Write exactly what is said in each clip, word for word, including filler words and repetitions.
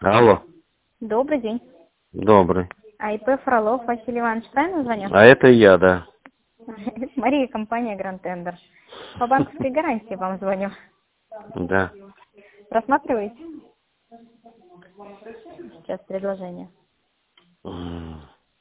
Алло. Добрый день. Добрый. А ИП Фролов Василий Иванович, правильно звоню? А это я, да. Мария, компания Гранд Тендер. По банковской гарантии вам звоню. Да. Рассматриваете сейчас предложение? М.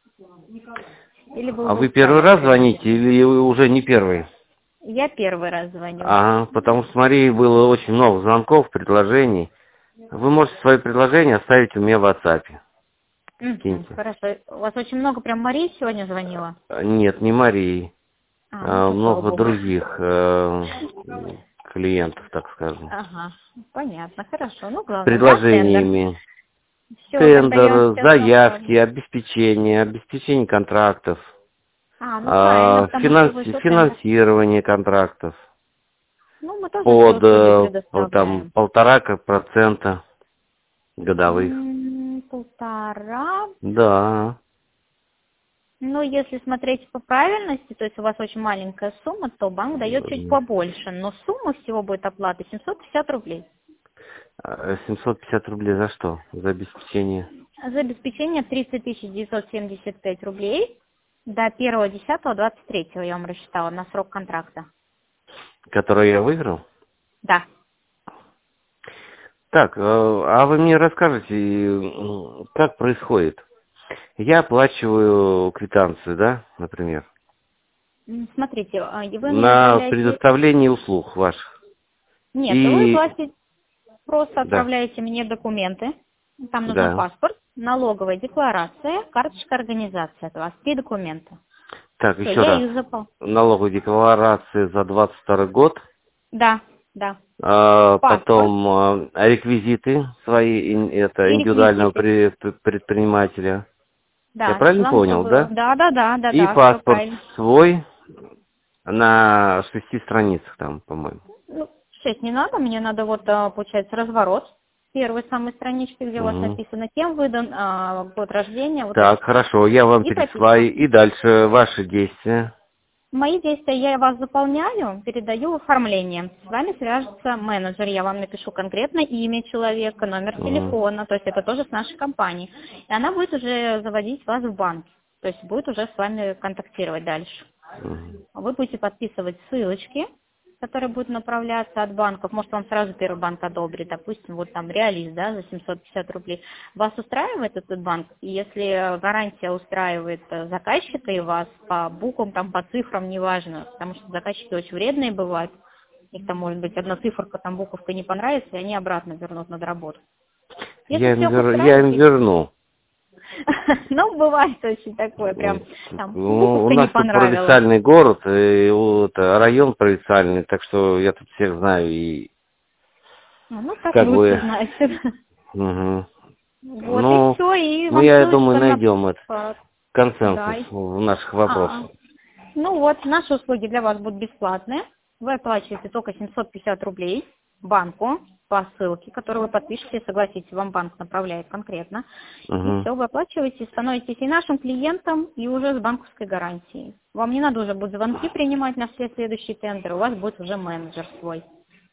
Или вы А уже вы устали первый от раз предложения? звоните или вы уже не первый? Я первый раз звоню. Ага, потому что с Марией было очень много звонков, предложений. Вы можете свои предложения оставить у меня в WhatsApp. Мгм, Киньте. хорошо. У вас очень много прям Мария сегодня звонила? А, Нет, не Марии. А, ну а то слава много богу. других э, клиентов, так скажем. Ага, понятно, хорошо. Ну, С главное, да, тендер. предложениями. Все, тогда я вам Тендер, сейчас заявки, направлю. обеспечение, обеспечение контрактов, А, ну правильно, а, потому что финанси- вышел тендер. финансирование контрактов Ну, мы тоже все под услуги э, вот там предоставляем. полтора как процента годовых. М, Полтора. Да. Ну, если смотреть по правильности, то есть у вас очень маленькая сумма, то банк дает чуть побольше. Но сумма всего будет оплаты семьсот пятьдесят рублей. А, семьсот пятьдесят рублей за что? За обеспечение? За обеспечение тридцать тысяч девятьсот семьдесят пять рублей до первого десятого двадцать третьего я вам рассчитала на срок контракта. Которое я выиграл? Да. Так, э, а вы мне расскажете, м, как происходит? Я оплачиваю квитанцию, да, например, М, Смотрите, а, и вы мне на отправляете... предоставление услуг ваших. Нет, вы И, платите, просто да, отправляете мне документы. Там нужен да. паспорт, налоговая декларация, карточка организации от вас, три документа. Так, Все, еще я раз. их запал. Налоговая декларация за двадцать второй год. Да, да. А, Паспорт потом а, реквизиты свои, ин- это и индивидуального реквизиты. пре- предпринимателя. Я Да, правильно понял, сланцовые. да? Да, да, да, да, И да, все паспорт правильно. свой на шести страницах там, по-моему. Ну, шесть не надо, мне надо вот, а, получается, разворот. Первой самой странички, где у вас Мгм. написано, кем выдан, а, год рождения, вот это Так, все. хорошо, я вам И прописка. пересылаю. И дальше ваши действия. Мои действия я вас заполняю, передаю в оформление. С вами свяжется менеджер, я вам напишу конкретно имя человека, номер Мгм. телефона, то есть это тоже с нашей компании. И она будет уже заводить вас в банк, то есть будет уже с вами контактировать дальше. Мгм. Вы будете подписывать ссылочки, которые будут направляться от банков. Может, вам сразу первый банк одобрит, допустим, вот там Реалист, да, за семьсот пятьдесят рублей. Вас устраивает этот банк? И если гарантия устраивает э, заказчика и вас по буквам, там, по цифрам, неважно, потому что заказчики очень вредные бывают, их там может быть одна циферка, там буковка не понравится, и они обратно вернут на доработку. Если Я им, все вер- я им устраивает, верну. ну, бывает очень такое, прям, там, Ну, у буковка не нас тут понравилась. провинциальный город, и вот, район провинциальный, так что я тут всех знаю и Ну, ну, так как лучше, бы. значит. Мгм. Вот, и Ну, все, и ну, вам я думаю, ссылочка на... найдем это по- Да. консенсус и- в наших А, вопросах. ну вот, наши услуги для вас будут бесплатные. Вы оплачиваете только семьсот пятьдесят рублей банку по ссылке, которую вы подпишете, согласитесь, вам банк направляет конкретно. И Мгм. все, вы оплачиваете, становитесь и нашим клиентом, и уже с банковской гарантией. Вам не надо уже будет звонки принимать на все следующие тендеры, у вас будет уже менеджер свой.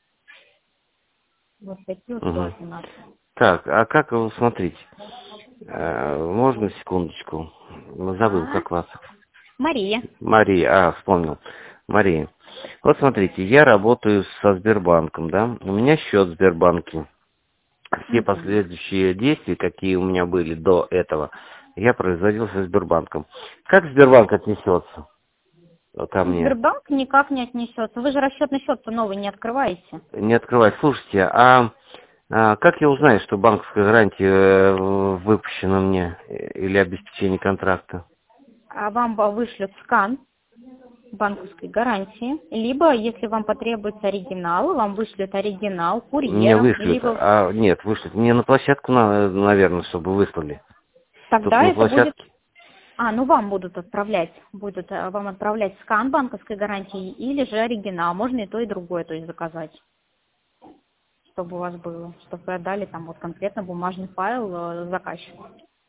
Вот такие условия Мгм. у нас. Так, а как вы смотрите? Э, Можно секундочку? Забыл, А, как вас. Мария. Мария, а, вспомнил. Мария. Вот смотрите, я работаю со Сбербанком, да? У меня счет в Сбербанке. Все Мгм. последующие действия, какие у меня были до этого, я производил со Сбербанком. Как Сбербанк отнесется ко мне? Сбербанк никак не отнесется. Вы же расчетный счет-то новый не открываете. Не открывать. Слушайте, а, а как я узнаю, что банковская гарантия э, выпущена мне э, или обеспечение контракта? А вам ба- вышлют скан банковской гарантии. Либо, если вам потребуется оригинал, вам вышлют оригинал Мне курьером. вышлют, Либо а нет, вышлют. Мне на площадку, на- наверное, чтобы выслали. Тут тогда на это будет... площадке. А, ну вам будут отправлять, будут э, вам отправлять скан банковской гарантии или же оригинал. Можно и то, и другое, то есть заказать, чтобы у вас было, чтобы вы отдали там вот конкретно бумажный файл э, заказчику.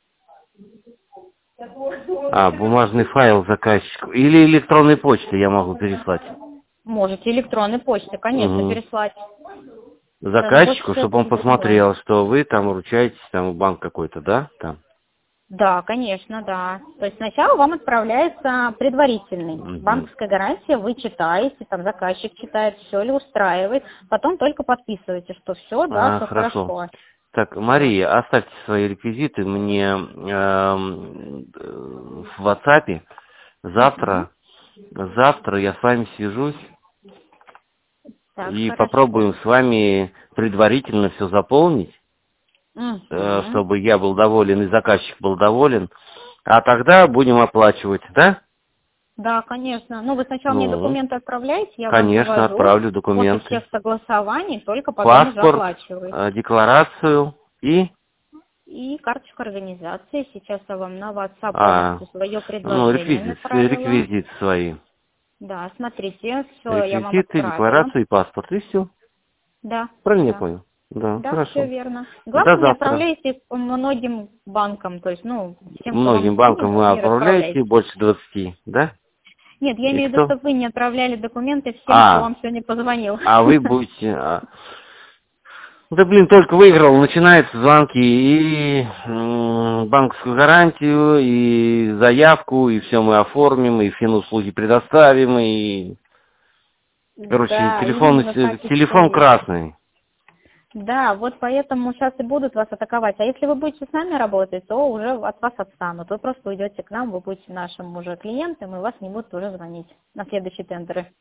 А, бумажный файл заказчику. Или электронной почтой я могу переслать. Можете электронной почтой, конечно, Угу. переслать. Заказчику, больше чтобы он это не посмотрел, что вы там вручаетесь там в банк какой-то, да? Там. Да, конечно, да. То есть сначала вам отправляется предварительный. Мгм. Банковская гарантия, вы читаете, там заказчик читает, все ли устраивает, потом только подписываете, что все, да, А, все хорошо. хорошо. Так, Вот. Мария, оставьте свои реквизиты мне эм, э, в WhatsApp. Мгм. Завтра, завтра я с вами свяжусь Так, и хорошо. попробуем с вами предварительно все заполнить, э, Мгм. чтобы я был доволен и заказчик был доволен. А тогда будем оплачивать, да? Да, конечно. Ну, вы сначала мне Ну, документы отправляете, я вам конечно, вывожу. отправлю После документы. всех согласований только потом уже Паспорт, оплачиваете. э, декларацию и... И карточку организации. Сейчас я вам на WhatsApp А, полностью свое ну, предложение реквизит, направила. реквизит свои. Да, смотрите, все я вам Реквизиты, отправила. декларацию и паспорт. И все. Да, Правильно я да. понял? Да, Да, все хорошо. верно. До Главное, не завтра. отправляйте многим банкам, то есть, ну, тем, кто вам Многим банкам необходимо, вы не отправляете, расправляйте. больше двадцати, да? Нет, я И имею в виду, кто? чтобы вы не отправляли документы всем, кто А, вам сегодня позвонил. а вы будете... а, Да, блин, только выиграл, начинаются звонки и м, банковскую гарантию, и заявку, и все мы оформим, и финуслуги предоставим, и... Короче, Да, телефон, именно так и телефон стоит. красный. Да, вот поэтому сейчас и будут вас атаковать. А если вы будете с нами работать, то уже от вас отстанут. Вы просто уйдете к нам, вы будете нашим уже клиентом, и вас не будут уже звонить на следующие тендеры.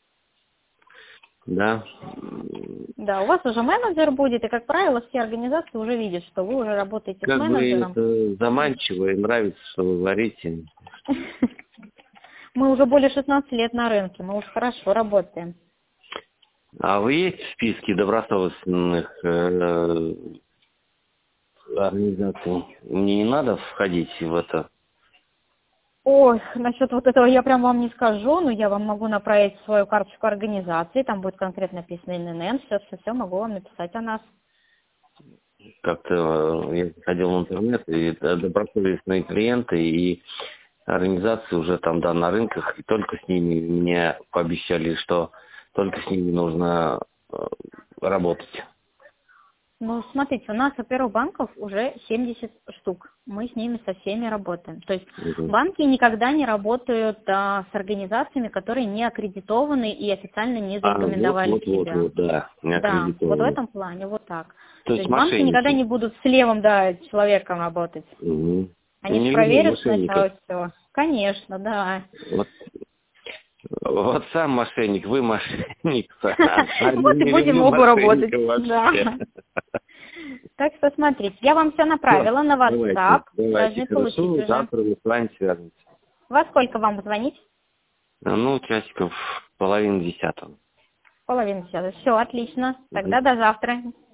Да. Да, у вас уже менеджер будет, и, как правило, все организации уже видят, что вы уже работаете с Как бы менеджером. это заманчиво и нравится, что вы говорите. Мы уже более шестнадцати лет на рынке, мы уже хорошо работаем. А вы есть в списке добросовестных э, организаций? Мне не надо входить в это. Ой, насчет вот этого я прям вам не скажу, но я вам могу направить свою карточку организации, там будет конкретно написано эн эн эн, все, все, все, могу вам написать о нас. Как-то э, я заходил в интернет, и это добросовестные клиенты и организации уже там, да, на рынках, и только с ними мне пообещали, что только с ними нужно э, работать. Ну, смотрите, у нас, во-первых, банков уже семьдесят штук. Мы с ними со всеми работаем. То есть Мгм. банки никогда не работают а, с организациями, которые не аккредитованы и официально не А, вот, зарекомендовали вот, вот, себя. вот, да, не Да, вот в аккредитованные. этом плане, вот так. То То есть есть банки никогда мошенники. не будут с левым, да, человеком работать. Угу. Они же Не люблю проверят мошенников. сначала все. Конечно, да. Вот, вот сам мошенник, вы мошенник, а Вот и не будем люблю оба работать. мошенников вообще. Да. Так что смотрите, я вам все Все, направила на WhatsApp, давайте, давайте, должны получить хорошо, уже. завтра мы с вами свяжемся. Во сколько вам звонить? Ну, часиков половина десятого. Половина часа. Все, отлично. Мгм. Тогда до завтра.